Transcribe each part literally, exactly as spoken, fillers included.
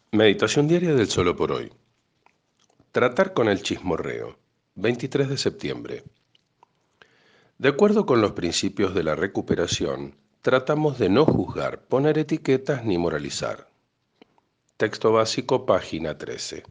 Meditación diaria del solo por hoy. Tratar con el chismorreo. veintitrés de septiembre. De acuerdo con los principios de la recuperación, tratamos de no juzgar, poner etiquetas ni moralizar. Texto básico, página trece.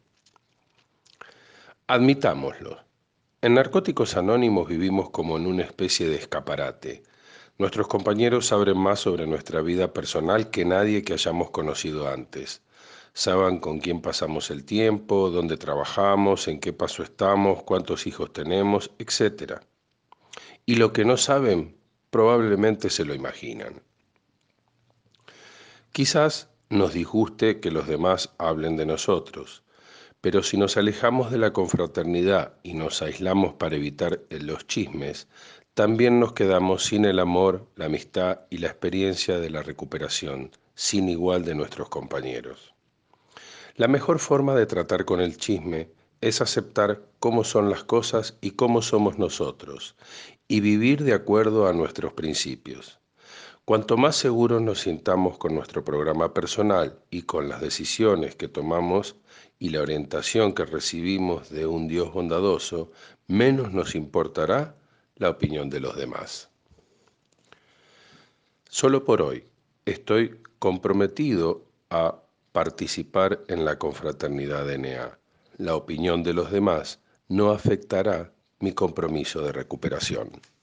Admitámoslo. En Narcóticos Anónimos vivimos como en una especie de escaparate. Nuestros compañeros saben más sobre nuestra vida personal que nadie que hayamos conocido antes. Saben con quién pasamos el tiempo, dónde trabajamos, en qué paso estamos, cuántos hijos tenemos, etcétera. Y lo que no saben, probablemente se lo imaginan. Quizás nos disguste que los demás hablen de nosotros, pero si nos alejamos de la confraternidad y nos aislamos para evitar los chismes, también nos quedamos sin el amor, la amistad y la experiencia de la recuperación, sin igual de nuestros compañeros. La mejor forma de tratar con el chisme es aceptar cómo son las cosas y cómo somos nosotros, y vivir de acuerdo a nuestros principios. Cuanto más seguros nos sintamos con nuestro programa personal y con las decisiones que tomamos y la orientación que recibimos de un Dios bondadoso, menos nos importará la opinión de los demás. Solo por hoy estoy comprometido a participar en la confraternidad D N A. La opinión de los demás no afectará mi compromiso de recuperación.